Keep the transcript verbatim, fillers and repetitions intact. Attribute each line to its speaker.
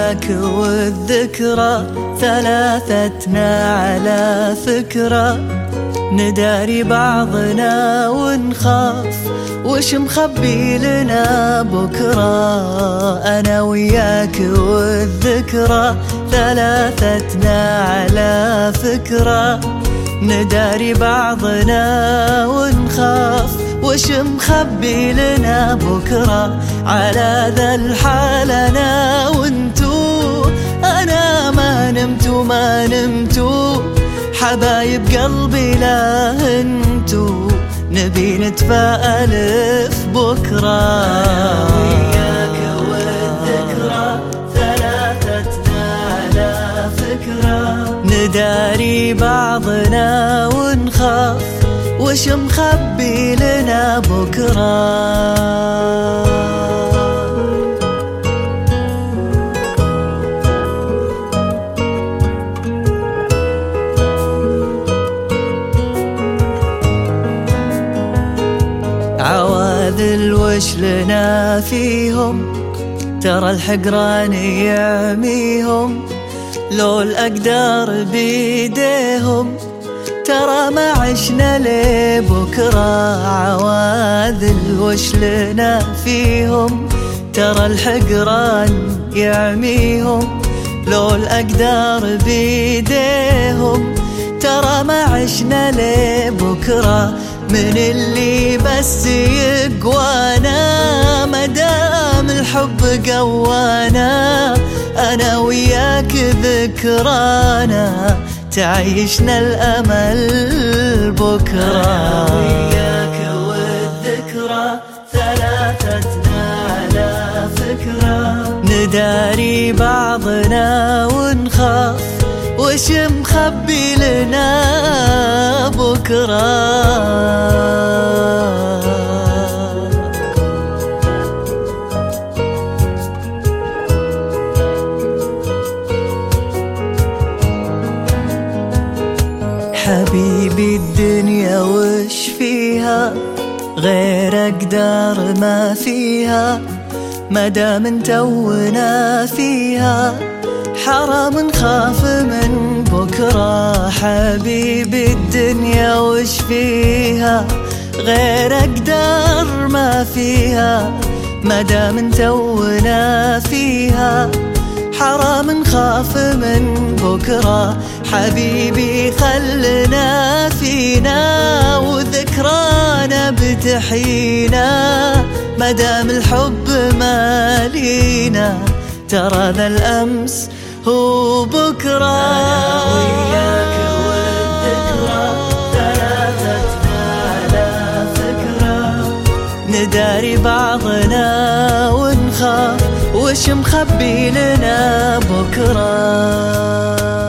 Speaker 1: وياك والذكرى ثلاثتنا على فكرة، نداري بعضنا ونخاف وش مخبي لنا بكرة. أنا وياك والذكرى ثلاثتنا على فكرة، نداري بعضنا ونخاف وش مخبي لنا بكرة. على ذا الحال أنا وانتو، أنا ما نمتو ما نمتو حبايب قلبي لا انتو، نبي نتفائل في بكرة. أنا وياك والذكرى ثلاثتنا على فكرة، نداري بعضنا ونخاف وش مخبي لنا بكرة. عواذل وش لنا فيهم، ترى الحقران يعميهم، لو الأقدار بيديهم ترى ما عشنا لبكرة. عواذل وش لنا فيهم، ترى الحقران يعميهم، لو الأقدار بيديهم ترى ما عشنا لبكرة. من اللي بس يقوانا مدام الحب قوانا، أنا وياك ذكرانا تعيشنا الأمل بكرة. أنا وياك والذكرى ثلاثتنا على فكرة، نداري بعضنا ونخاف وش مخبي لنا بكرة. حبيبي الدنيا وش فيها، غير أقدار ما فيها، مدام انتونا فيها حرام نخاف من بكرة. حبيبي الدنيا وش فيها، غير أقدار ما فيها، مدام انتونا فيها حرام نخاف من بكرة. حبيبي خلنا فينا وذكرانا بتحينا، مدام الحب مالينا ترى ذا الأمس هو بكرة. أنا وياك والذكرى ثلاثتنا على فكرة، نداري بعضنا ونخاف وش مخبي لنا بكرة.